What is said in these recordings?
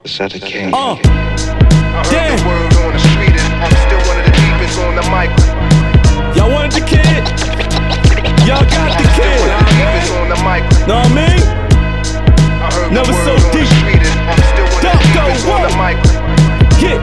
Sutter King. I heard Damn. the word on the street is I'm still one of the deepest on the mic. Y'all wanted the kid? Y'all got the kid. One of the deepest on the mic. Know what I mean? I heard Never the so word on deep. the street is I'm still one of the Don't go, deepest on the whoa. mic. Yeah.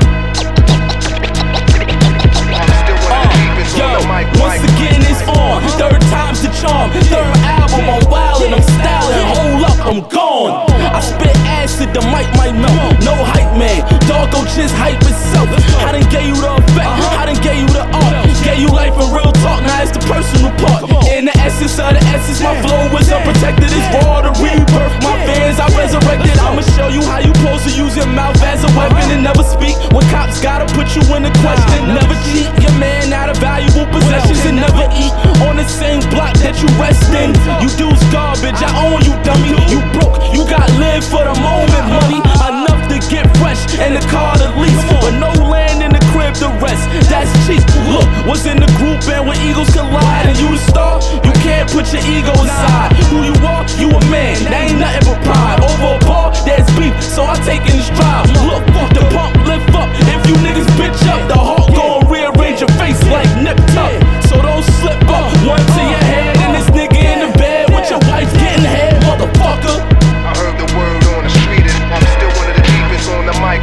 I'm still one of the deepest on the mic. Once again it's on. Third time's the charm. Third album, I'm wildin', I'm styling. Hold up, I'm gone. I spit acid, the mic might melt. No hype man, dog go just hype itself. I done gave you the effect, I done gave you the art. Gave you life and real talk, now it's the personal part. In the essence of the essence, my flow is unprotected. It's raw to rebirth, my fans I resurrected. I'ma show you how you supposed to use your mouth as a weapon and never speak when cops gotta put you in the question. Never cheat your man out of valuable possessions and never eat on the same block that you rest in. You dudes garbage, I own you dummy. You broke, you got live for the moment money. Enough to get fresh and the car to lease, but no land in the crib to rest. That's cheap. Look, was in the group and when Eagles collide and you the star, you can't put your ego aside. Who you are, you a man, that ain't nothing but pride. Over a bar, there's beef, so I take it in stride. Look, the pump lift up, if you niggas bitch up, the heart gon' rearrange your face like Nip Tuck. So don't slip up, one to your head and this nigga in the bed with your wife getting head, motherfucker. I heard the word on the street is I'm still one of the deepest on the mic.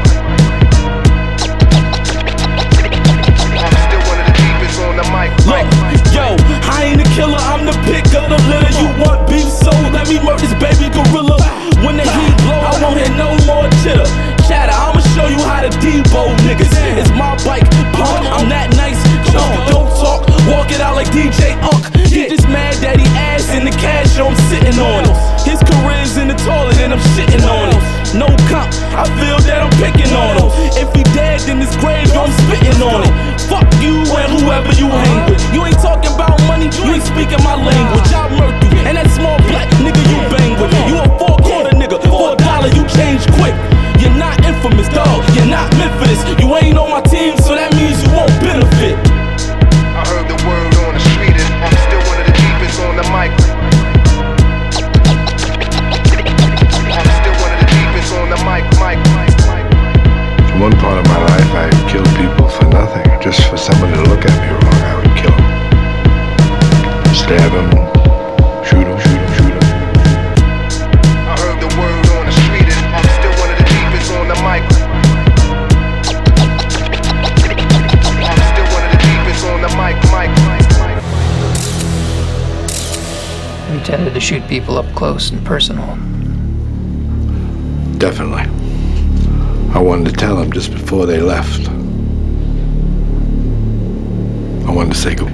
I'm still one of the deepest on the mic. Look, yo, I ain't a killer, I'm the pick of the litter. You want beef, so let me murder this baby gorilla. When the heat blow, I won't hear no more chitter. Chatter, I'ma show you how to debo niggas. It's my bike, punk, I'm that nice. Jump, don't talk, walk it out like DJ Unk. He just mad that he ass in the cash, so I'm sitting on it. His career's in the toilet and I'm shitting on it. No comp, I feel that I'm picking on him. If he dead, then his grave, yo, I'm spitting on it. Fuck you and whoever you hang with. You ain't talking about money, you ain't speaking my language. I murk you, and that small black nigga you bang with. You a four-quarter nigga, for $1 you change quick. You're not infamous, dog, you're not meant for this. You ain't on my team, so that means you won't benefit. I heard the word on the street is I'm still one of the deepest on the mic. I'm still one of the deepest on the mic. For one part of my life, I killed people for nothing. Just for somebody to look at me wrong, I would kill them. Stab them, shoot them. I heard the word on the street is I'm still one of the deepest on the mic. I'm still one of the deepest on the mic. You tended to shoot people up close and personal. Definitely. I wanted to tell them just before they left. I wanted to say goodbye.